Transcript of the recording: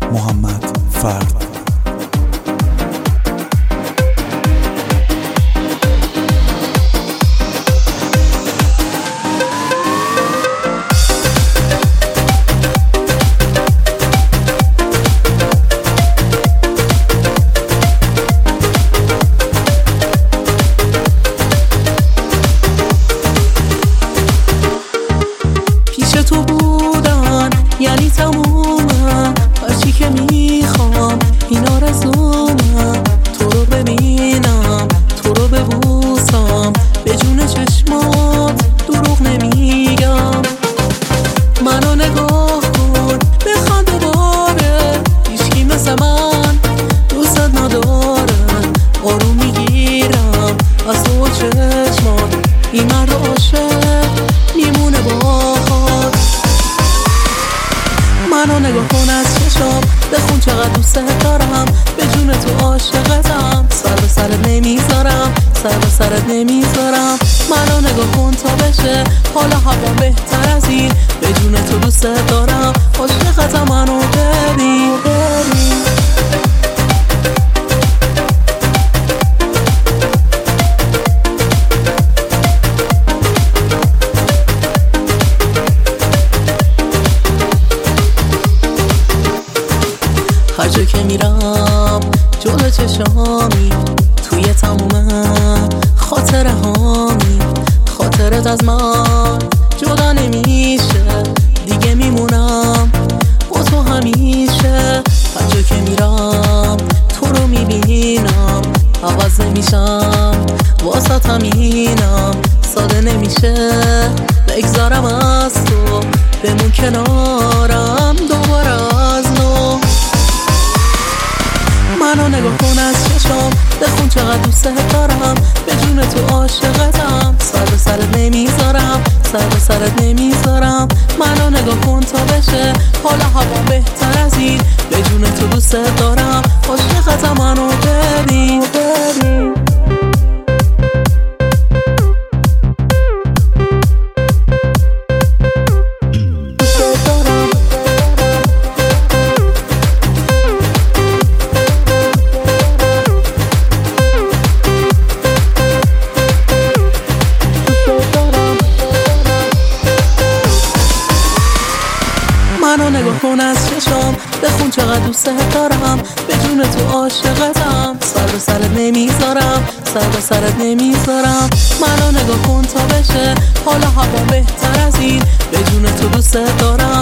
محمد فرد. تو بودن یعنی تمومه، هرچی که میخوام این آرزومه. تو رو ببینم، تو رو ببوسم، به جون چشمات دروغ نمیگم. منو نگاه کن بخند دوباره، هیچکی مثل من دوست نداره. آروم میگیرم از تو و چشمات، این مرد عاشق میمونه باهات. منو نگاه کن از چشم، بخون چقدر دوست دارم، به جون تو عاشقتم. سر به سرت نمیذارم، سر به سرت نمیذارم. منو نگاه کن تا بشه حالا هوا بهتر از این، به جون تو دوست دارم، عاشقتم. منو ببین هر جا که میرم جلو چشامی، توی تموم خاطره هامی. خاطرت از من جدا نمیشه، دیگه میمونم با تو همیشه. هر جا که میرم تو رو میبینم، عوض نمیشم واسه همینم. ساده نمیشه بگذارم از تو، بمون کنارم دوباره از نو. منو نگاه کن از چشم، بخون چقدر دوست دارم، به جون تو عاشقتم. سر به سرت نمیذارم، سر به سرت نمیذارم. منو نگاه کن تا بشه حالا هوا بهتر از این، به جون تو دوست دارم، عاشقتم. منو ببین منو نگاه کن از چشم، بخون چقدر دوست دارم، به جون تو عاشقتم. سر به سرت نمیذارم، سر به سرت نمیذارم. منو نگاه کن تا بشه حالا هوا بهتر از این، به جون تو دوست دارم.